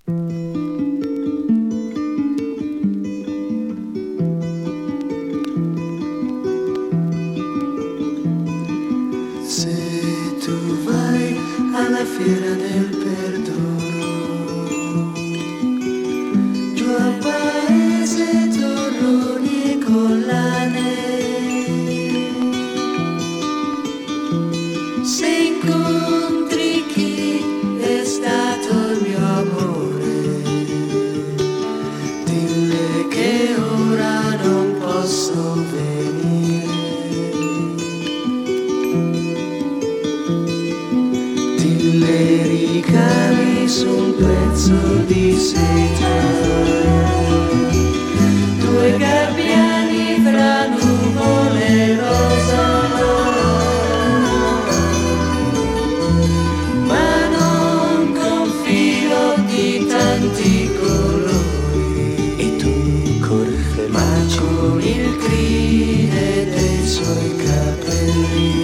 Se tu vai alla fiera del perdono, giù al paese torroni e collane, se incontri chi è stato il mio amore, dille che ora non posso venire. Dille ricavi su un pezzo di seta, due gabbiani fra nuvole rosa, ma non con filo di tanti colori, e tu corri felice con il crinale dei suoi capelli.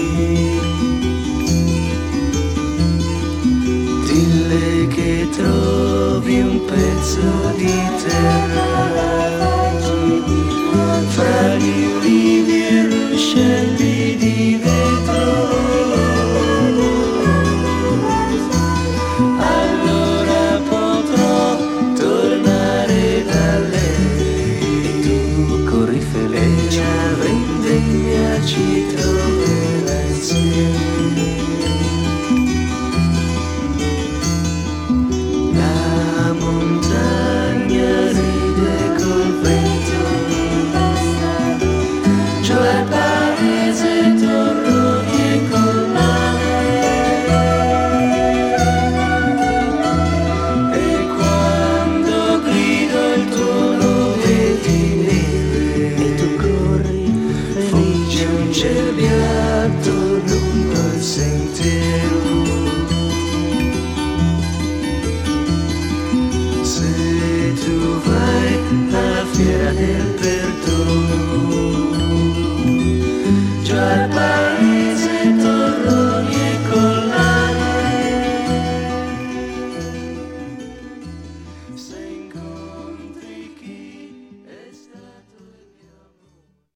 Dille che trovi un pezzo di terra fra gli ulivi e ruscelli di vetro, allora potrò tornare da lei, e tu corri felice a vendemmia ci troverai insieme. La montagna ride col vento, giù al paese torroni e collane, e quando grido il tuo nome di neve, e tu corri felice un cerbiatto lungo il sentiero.